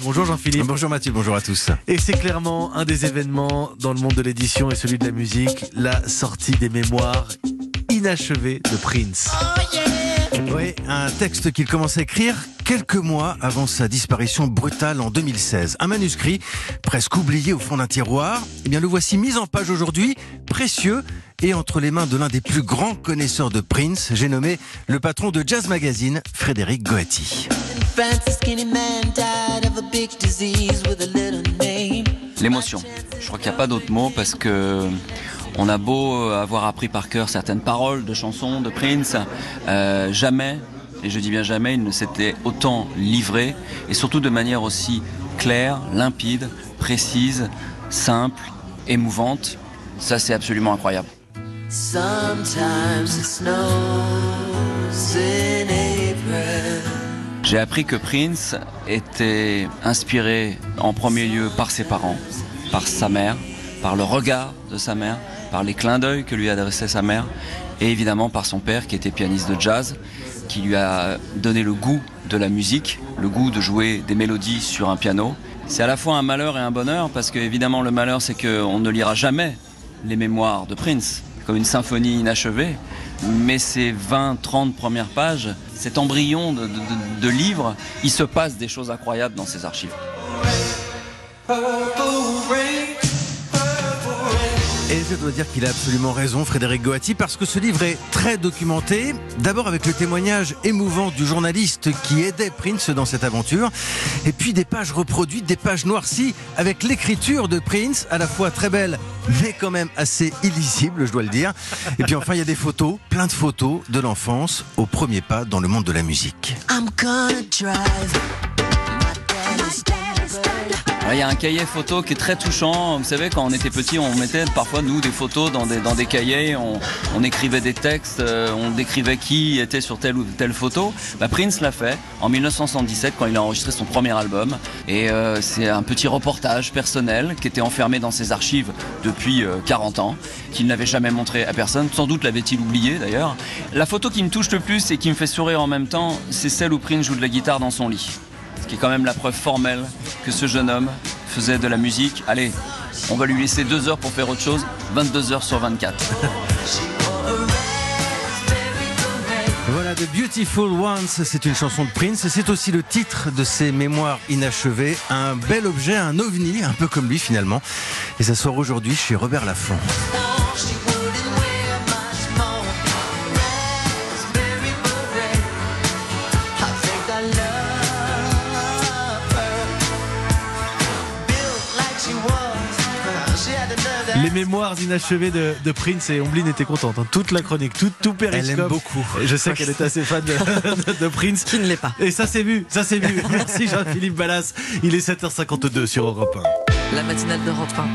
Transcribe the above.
Bonjour Jean-Philippe. Bonjour Mathieu, bonjour à tous. Et c'est clairement un des événements dans le monde de l'édition et celui de la musique, la sortie des mémoires inachevées de Prince. Oui, un texte qu'il commence à écrire quelques mois avant sa disparition brutale en 2016. Un manuscrit presque oublié au fond d'un tiroir. Eh bien, le voici mis en page aujourd'hui, précieux et entre les mains de l'un des plus grands connaisseurs de Prince. J'ai nommé le patron de Jazz Magazine, Frédéric Goati. L'émotion. Je crois qu'il n'y a pas d'autre mot parce que on a beau avoir appris par cœur certaines paroles de chansons de Prince, jamais, et je dis bien jamais, il ne s'était autant livré et surtout de manière aussi claire, limpide, précise, simple, émouvante. Ça, c'est absolument incroyable. J'ai appris que Prince était inspiré en premier lieu par ses parents, par sa mère, par le regard de sa mère, par les clins d'œil que lui adressait sa mère et évidemment par son père qui était pianiste de jazz, qui lui a donné le goût de la musique, le goût de jouer des mélodies sur un piano. C'est à la fois un malheur et un bonheur parce que évidemment le malheur c'est qu'on ne lira jamais les mémoires de Prince comme une symphonie inachevée, mais ces 20-30 premières pages, cet embryon de livre, il se passe des choses incroyables dans ces archives. Et je dois dire qu'il a absolument raison, Frédéric Goati, parce que ce livre est très documenté. D'abord avec le témoignage émouvant du journaliste qui aidait Prince dans cette aventure. Et puis des pages reproduites, des pages noircies, avec l'écriture de Prince, à la fois très belle, mais quand même assez illisible, je dois le dire. Et puis enfin, il y a des photos, plein de photos de l'enfance au premier pas dans le monde de la musique. Il y a un cahier photo qui est très touchant. Vous savez, quand on était petit, on mettait parfois, nous, des photos dans des cahiers. On écrivait des textes, on décrivait qui était sur telle ou telle photo. Prince l'a fait en 1977 quand il a enregistré son premier album. Et c'est un petit reportage personnel qui était enfermé dans ses archives depuis 40 ans, qu'il n'avait jamais montré à personne. Sans doute l'avait-il oublié d'ailleurs. La photo qui me touche le plus et qui me fait sourire en même temps, c'est celle où Prince joue de la guitare dans son lit. Ce qui est quand même la preuve formelle que ce jeune homme faisait de la musique. Allez, on va lui laisser 2 heures pour faire autre chose, 22 heures sur 24. Voilà, The Beautiful Ones, c'est une chanson de Prince et c'est aussi le titre de ses mémoires inachevées. Un bel objet, un ovni, un peu comme lui finalement. Et ça sort aujourd'hui chez Robert Laffont. Les mémoires inachevées de Prince, et Omblin était contente. Toute la chronique, tout Périscope. Elle aime beaucoup. Je sais qu'elle est assez fan de Prince. Qui ne l'est pas. Et ça s'est vu. Merci Jean-Philippe Ballas. Il est 7h52 sur Europe 1. La matinale d'Europe 1.